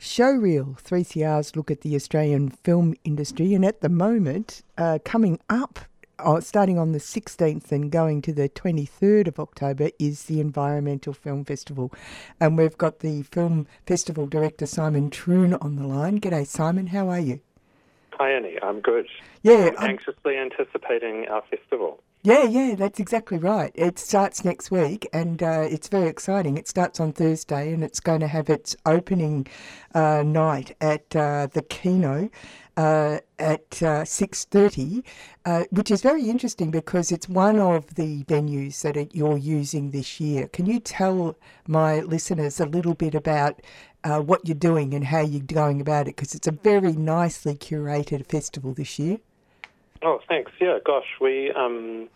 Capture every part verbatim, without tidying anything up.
Showreel, three C R's look at the Australian film industry, and at the moment, uh, coming up, uh, starting on the sixteenth and going to the twenty-third of October, is the Environmental Film Festival. And we've got the Film Festival Director, Simon Troon, on the line. G'day, Simon. How are you? Hi, Annie. I'm good. Yeah, I'm anxiously anticipating our festival. Yeah, yeah, that's exactly right. It starts next week and uh, it's very exciting. It starts on Thursday and it's going to have its opening uh, night at uh, the Kino uh, at uh, six thirty, uh, which is very interesting because it's one of the venues that it, you're using this year. Can you tell my listeners a little bit about uh, what you're doing and how you're going about it? Because it's a very nicely curated festival this year. Oh, thanks. Yeah, gosh, we um,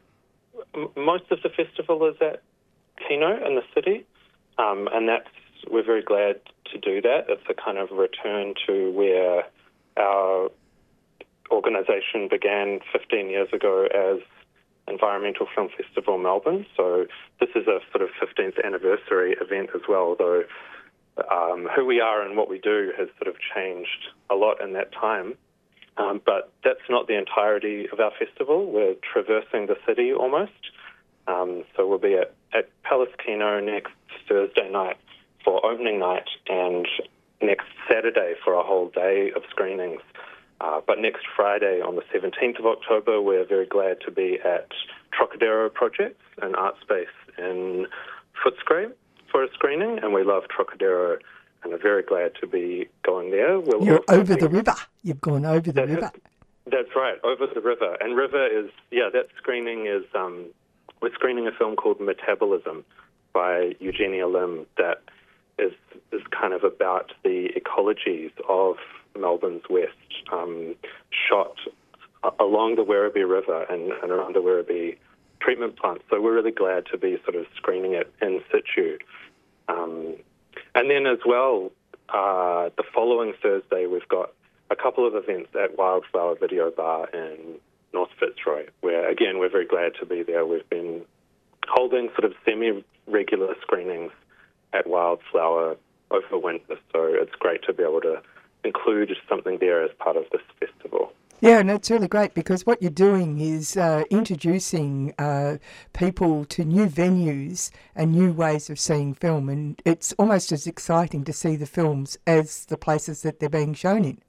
m- most of the festival is at Kino in the city, um, and that's we're very glad to do that. It's a kind of return to where our organisation began fifteen years ago as Environmental Film Festival Melbourne. So this is a sort of fifteenth anniversary event as well, though um, who we are and what we do has sort of changed a lot in that time. Um, but that's not the entirety of our festival. We're traversing the city almost. Um, so we'll be at, at Palace Kino next Thursday night for opening night and next Saturday for a whole day of screenings. Uh, but next Friday on the seventeenth of October, we're very glad to be at Trocadero Projects, an art space in Footscray, for a screening. And we love Trocadero and are very glad to be going there. We'll You're over the river. You've gone over the that river. Is, that's right, over the river. And river is, yeah, that screening is, um, we're screening a film called Metabolism by Eugenia Lim that is is kind of about the ecologies of Melbourne's west, um, shot along the Werribee River and, and around the Werribee treatment plant. So we're really glad to be sort of screening it in situ. Um, And then as well, uh, the following Thursday, we've got a couple of events at Wildflower Video Bar in North Fitzroy, where, again, we're very glad to be there. We've been holding sort of semi-regular screenings at Wildflower over winter, so it's great to be able to include something there as part of this festival. Yeah, and it's really great because what you're doing is uh, introducing uh, people to new venues and new ways of seeing film, and it's almost as exciting to see the films as the places that they're being shown in.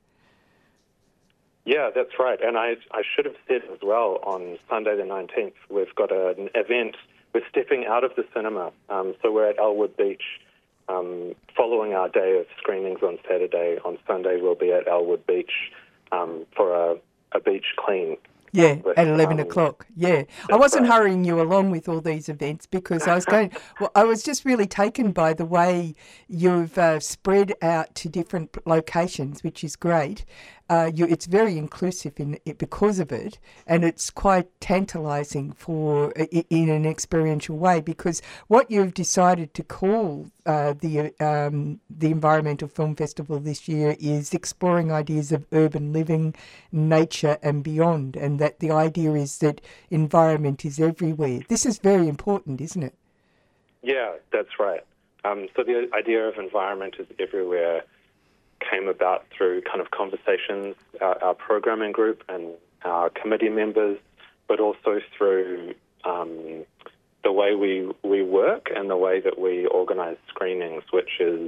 Yeah, that's right. And I I should have said as well, on Sunday the nineteenth, we've got an event. We're stepping out of the cinema. Um, so we're at Elwood Beach um, following our day of screenings on Saturday. On Sunday, we'll be at Elwood Beach Um, for a, a beach clean. Yeah, with, at eleven um, o'clock. Yeah. I wasn't right. hurrying you along with all these events because I was going, well, I was just really taken by the way you've uh, spread out to different locations, which is great. Uh, you, it's very inclusive in it because of it, and it's quite tantalising for in an experiential way because what you've decided to call uh, the um, the Environmental Film Festival this year is exploring ideas of urban living, nature, and beyond, and that the idea is that environment is everywhere. This is very important, isn't it? Yeah, that's right. Um, so the idea of environment is everywhere came about through kind of conversations, our, our programming group and our committee members, but also through um, the way we, we work and the way that we organise screenings, which is,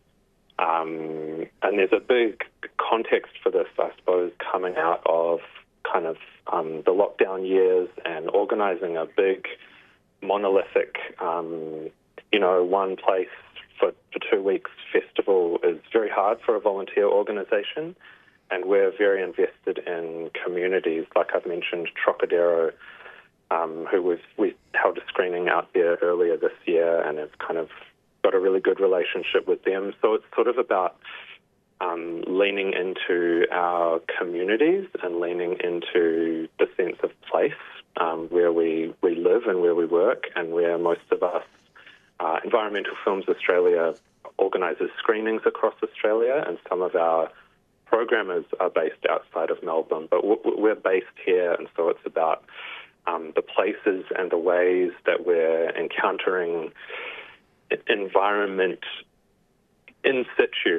um, and there's a big context for this, I suppose, coming out of kind of um, the lockdown years and organising a big monolithic, um, you know, one place for, for two weeks festival is very hard for a volunteer organisation, and we're very invested in communities. Like I've mentioned, Trocadero, um, who we've, we held a screening out there earlier this year and have kind of got a really good relationship with them. So it's sort of about um, leaning into our communities and leaning into the sense of place um, where we, we live and where we work and where most of us Uh, Environmental Films Australia organises screenings across Australia, and some of our programmers are based outside of Melbourne, but we're based here, and so it's about um, the places and the ways that we're encountering environment in situ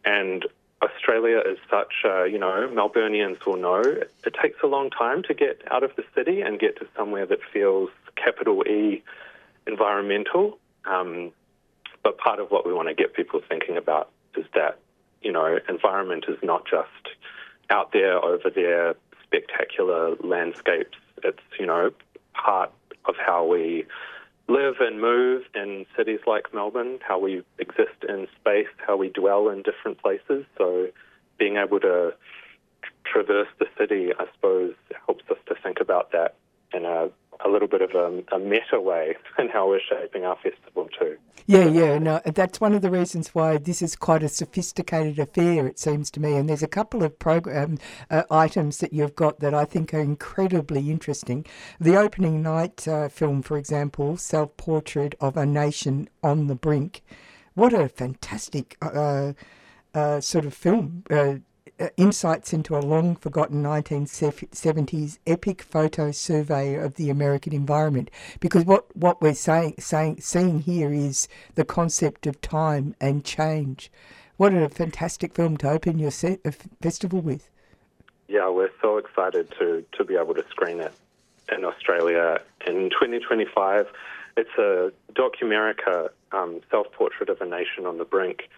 And Australia is such, uh, you know, Melburnians will know, it, it takes a long time to get out of the city and get to somewhere that feels capital E environmental. Um, but part of what we want to get people thinking about is that, you know, environment is not just out there, over there, spectacular landscapes. It's, you know, part of how we live and move in cities like Melbourne, how we exist in space, how we dwell in different places. So being able to traverse the city, I suppose, helps us to think about that in a, a little bit of a, a meta way in how we're shaping our festival too. Yeah, yeah, no, that's one of the reasons why this is quite a sophisticated affair, it seems to me. And there's a couple of program uh, items that you've got that I think are incredibly interesting. The opening night uh, film, for example, Self-Portrait of a Nation on the Brink. What a fantastic uh, uh, sort of film. Uh, Uh, insights into a long-forgotten nineteen seventies epic photo survey of the American environment. Because what, what we're saying, saying, seeing here is the concept of time and change. What a fantastic film to open your se- uh, festival with. Yeah, we're so excited to, to be able to screen it in Australia in twenty twenty-five. It's a Documerica, um, Self-Portrait of a Nation on the Brink,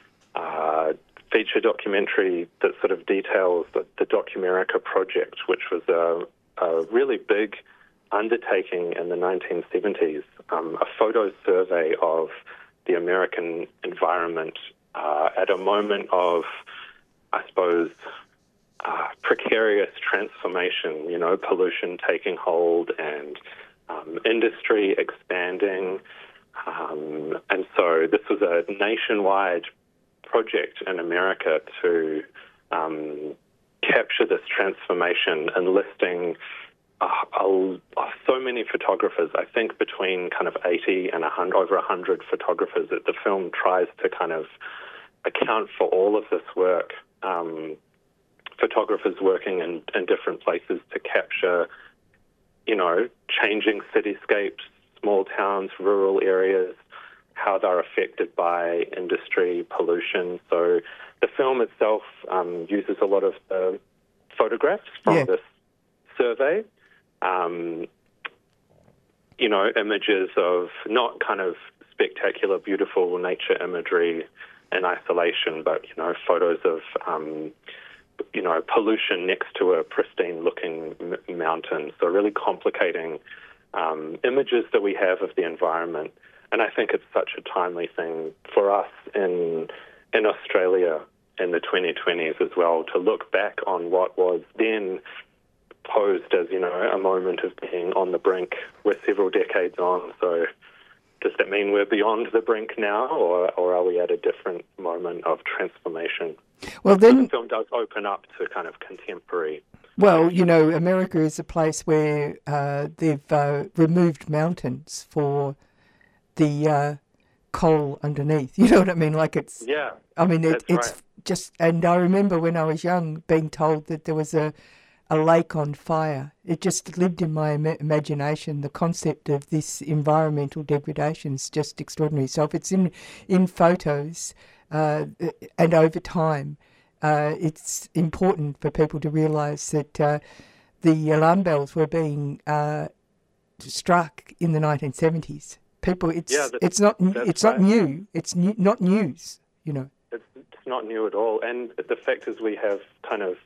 uh, feature documentary that sort of details the, the Documerica project, which was a, a really big undertaking in the nineteen seventies, um, a photo survey of the American environment uh, at a moment of, I suppose, uh, precarious transformation, you know, pollution taking hold and um, industry expanding. Um, and so this was a nationwide project in America to um, capture this transformation, enlisting uh, uh, so many photographers. I think between kind of eighty and one hundred, over one hundred photographers. That the film tries to kind of account for all of this work. Um, photographers working in, in different places to capture, you know, changing cityscapes, small towns, rural areas, how they're affected by industry, pollution. So the film itself um, uses a lot of uh, photographs from yeah. this survey, um, you know, images of not kind of spectacular, beautiful nature imagery in isolation, but, you know, photos of, um, you know, pollution next to a pristine-looking m- mountain. So really complicating um, images that we have of the environment. And I think it's such a timely thing for us in in Australia in the twenty twenties as well, to look back on what was then posed as, you know, a moment of being on the brink. We're several decades on, so does that mean we're beyond the brink now, or, or are we at a different moment of transformation? Well, then so the film does open up to kind of contemporary. Well, you know, America is a place where uh, they've uh, removed mountains for the uh, coal underneath. You know what I mean? Like it's, yeah, I mean, it, it's right. just, and I remember when I was young being told that there was a, a lake on fire. It just lived in my Im- imagination. The concept of this environmental degradation is just extraordinary. So if it's in, in photos uh, and over time, uh, it's important for people to realise that uh, the alarm bells were being uh, struck in the nineteen seventies. People, it's yeah, it's not it's right. not new. It's new, not news, you know. It's, it's not new at all. And the fact is, we have kind of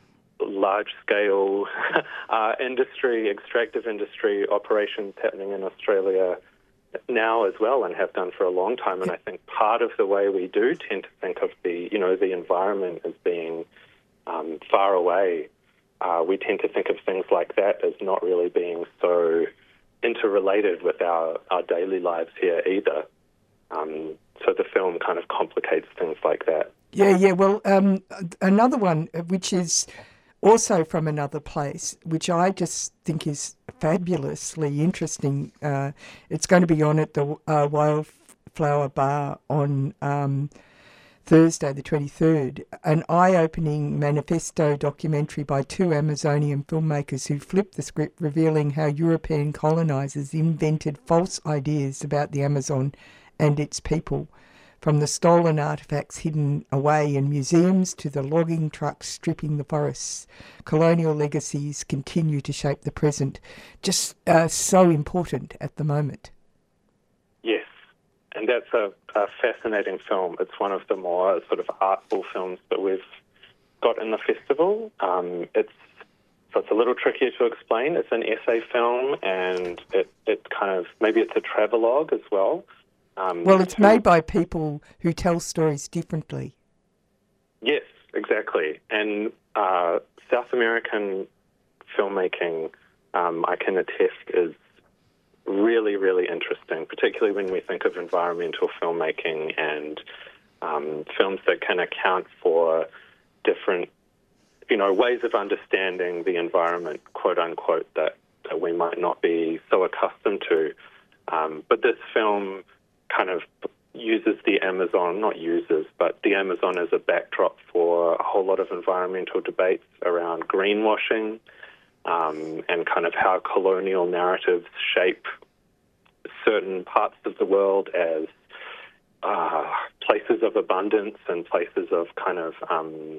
large-scale uh, industry, extractive industry operations happening in Australia now as well, and have done for a long time. And I think part of the way we do tend to think of the, you know, the environment as being um, far away, uh, we tend to think of things like that as not really being so interrelated with our, our daily lives here either. Um, so the film kind of complicates things like that. Yeah, yeah. Well, um, another one, which is also from another place, which I just think is fabulously interesting. Uh, it's going to be on at the uh, Wildflower Bar on um, Thursday, the twenty-third, an eye-opening manifesto documentary by two Amazonian filmmakers who flipped the script, revealing how European colonisers invented false ideas about the Amazon and its people. from the stolen artefacts hidden away in museums to the logging trucks stripping the forests. Colonial legacies continue to shape the present. Just uh, so important at the moment. Yes, and that's a, a fascinating film. It's one of the more sort of artful films that we've got in the festival. Um, it's so it's a little trickier to explain. It's an essay film, and it, it kind of, maybe it's a travelogue as well. Um, well, it's who, made by people who tell stories differently. Yes, exactly. And uh, South American filmmaking, um, I can attest, is really, really interesting, particularly when we think of environmental filmmaking and um, films that can account for different, you know, ways of understanding the environment, quote unquote, that, that we might not be so accustomed to. Um, but this film kind of uses the Amazon, not uses, but the Amazon as a backdrop for a whole lot of environmental debates around greenwashing um, and kind of how colonial narratives shape certain parts of the world as uh, places of abundance and places of kind of um,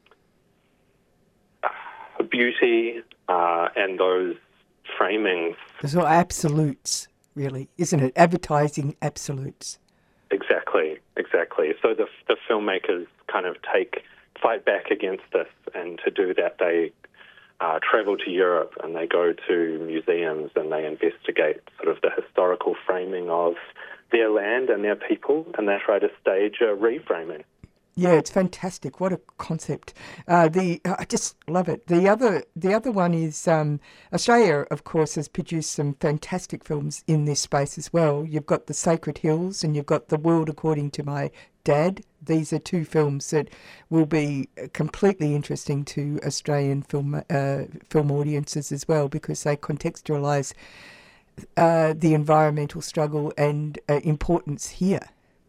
beauty, uh, and those framings. So absolutes, really, isn't it? Advertising absolutes. Exactly, exactly. So the the filmmakers kind of take fight back against this, and to do that, they uh, travel to Europe and they go to museums and they investigate sort of the historical framing of their land and their people, and they try to stage a reframing. Yeah, it's fantastic. What a concept! Uh, the I just love it. The other, the other one is um, Australia. Of course, has produced some fantastic films in this space as well. You've got The Sacred Hills, and you've got The World According to My Dad. These are two films that will be completely interesting to Australian film uh, film audiences as well, because they contextualise uh, the environmental struggle and uh, importance here.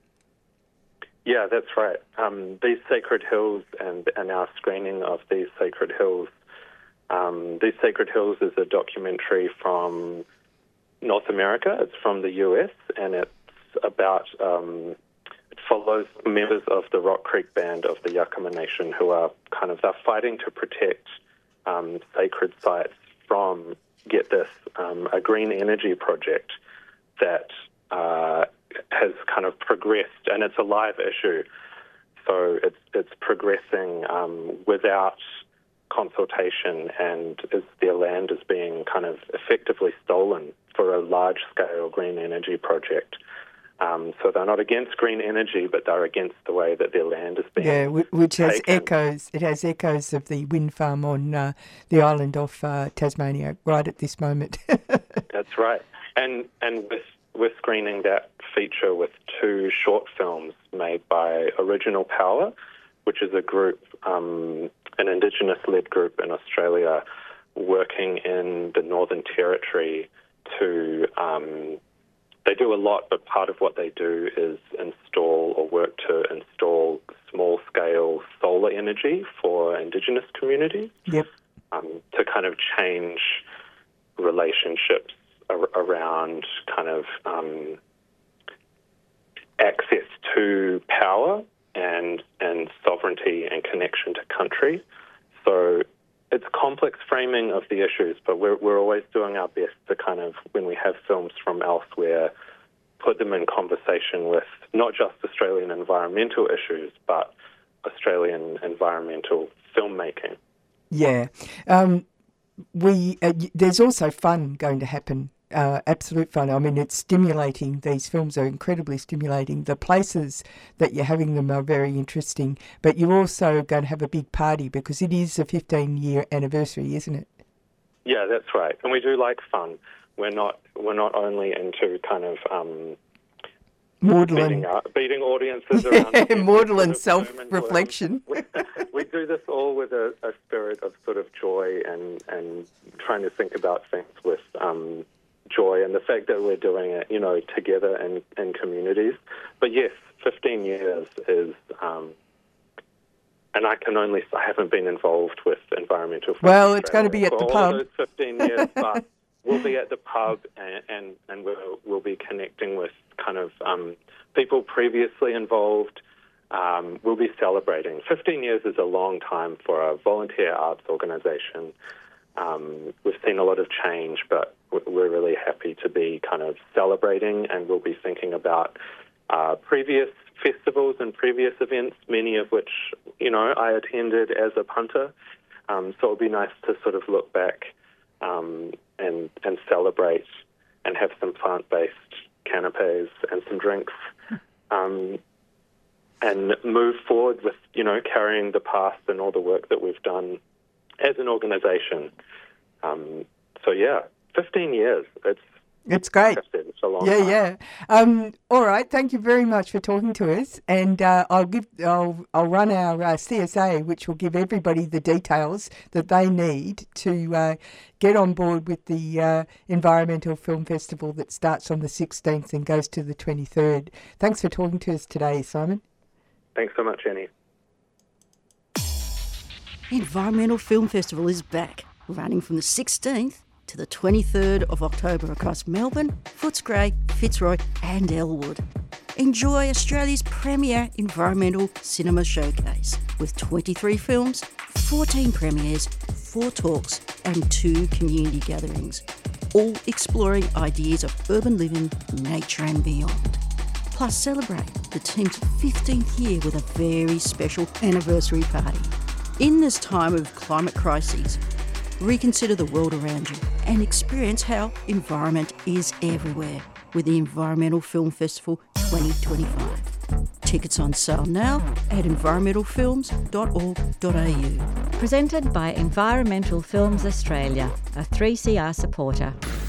Yeah, that's right. Um, these Sacred Hills and, and our screening of These Sacred Hills. Um, These Sacred Hills is a documentary from North America. It's from the U S, and it's about, um, it follows members of the Rock Creek Band of the Yakama Nation who are kind of, they're fighting to protect um, sacred sites from, get this, um, a green energy project that uh, has kind of progressed, and it's a live issue. So it's it's progressing um, without consultation, and is, their land is being kind of effectively stolen for a large-scale green energy project. Um, so they're not against green energy, but they're against the way that their land is being yeah, which has taken. echoes. It has echoes of the wind farm on uh, the island of uh, Tasmania right at this moment. That's right, and and with we're screening that feature with two short films made by Original Power, which is a group, um, an Indigenous-led group in Australia working in the Northern Territory to, um, they do a lot, but part of what they do is install or work to install small-scale solar energy for Indigenous communities. Yep. Um, to kind of change relationships around kind of um, access to power and and sovereignty and connection to country. So it's complex framing of the issues, but we're we're always doing our best to kind of, when we have films from elsewhere, put them in conversation with not just Australian environmental issues, but Australian environmental filmmaking. Yeah. Um, we uh, there's also fun going to happen. Uh, absolute fun. I mean, it's stimulating. These films are incredibly stimulating. The places that you're having them are very interesting, but you're also going to have a big party because it is a fifteen-year anniversary, isn't it? Yeah, that's right. And we do like fun. We're not we're not only into kind of um, maudlin, beating, uh, beating audiences around. Yeah, maudlin self-reflection. We, we do this all with a, a spirit of sort of joy and and trying to think about things with um, joy, and the fact that we're doing it, you know, together in, in communities. But yes, fifteen years is, um, and I can only, I haven't been involved with environmental. Well, it's going to be at for the all pub. Of those fifteen years, but we'll be at the pub, and and, and we'll we'll be connecting with kind of um, people previously involved um, will be celebrating. fifteen years is a long time for a volunteer arts organisation. Um, we've seen a lot of change, but we're really happy to be kind of celebrating, and we'll be thinking about uh, previous festivals and previous events, many of which, you know, I attended as a punter. Um, so it would be nice to sort of look back um, and and celebrate and have some plant-based canapes and some drinks, um, and move forward with, you know, carrying the past and all the work that we've done as an organisation. Um, so yeah, fifteen years. It's It's great. like I said, it's a long Yeah, time. yeah. Um, all right. Thank you very much for talking to us, and uh, I'll give I'll I'll run our uh, C S A, which will give everybody the details that they need to uh, get on board with the uh, Environmental Film Festival that starts on the sixteenth and goes to the twenty-third. Thanks for talking to us today, Simon. Thanks so much, Annie. Environmental Film Festival is back, running from the sixteenth to the twenty-third of October across Melbourne, Footscray, Fitzroy and Elwood. Enjoy Australia's premier environmental cinema showcase with twenty-three films, fourteen premieres, four talks and two community gatherings, all exploring ideas of urban living, nature and beyond. Plus celebrate the team's fifteenth year with a very special anniversary party. In this time of climate crises, reconsider the world around you and experience how environment is everywhere with the Environmental Film Festival twenty twenty-five. Tickets on sale now at environmental films dot org dot a u. Presented by Environmental Films Australia, a three C R supporter.